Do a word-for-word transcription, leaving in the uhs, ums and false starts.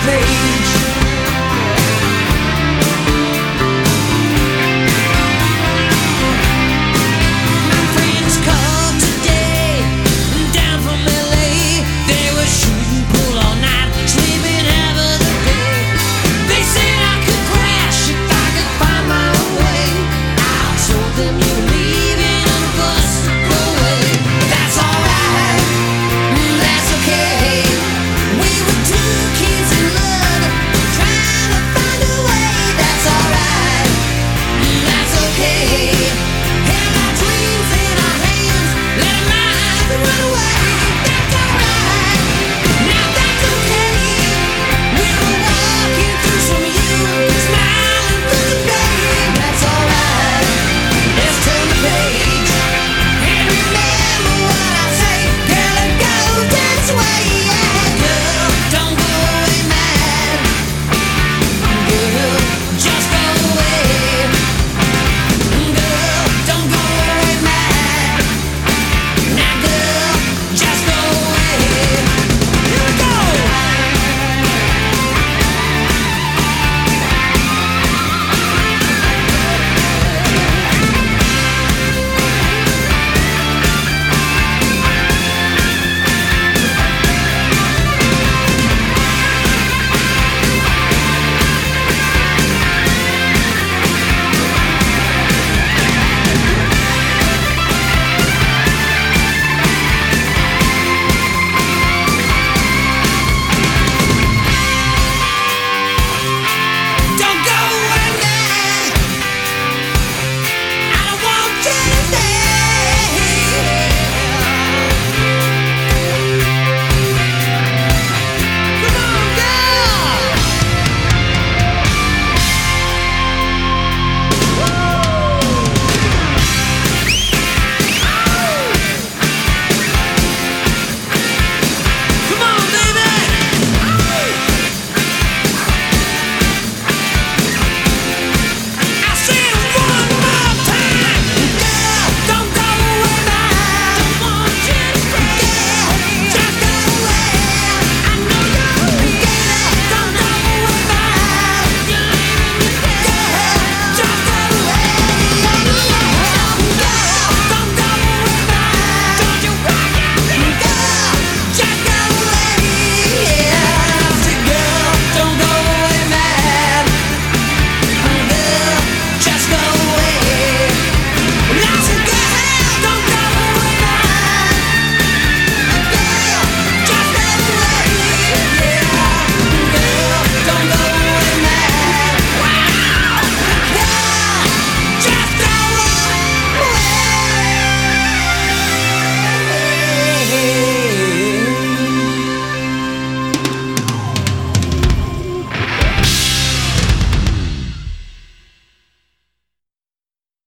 page. My friends called today, down from L A. They were shooting pool all night, sleeping half of the day. They said I could crash if I could find my own way. I told them you can leave in on a bus to go away. That's alright, that's okay. We were two kids in love, trying to find a way. That's alright, that's okay. Had our dreams in our hands, let 'em ride and run away.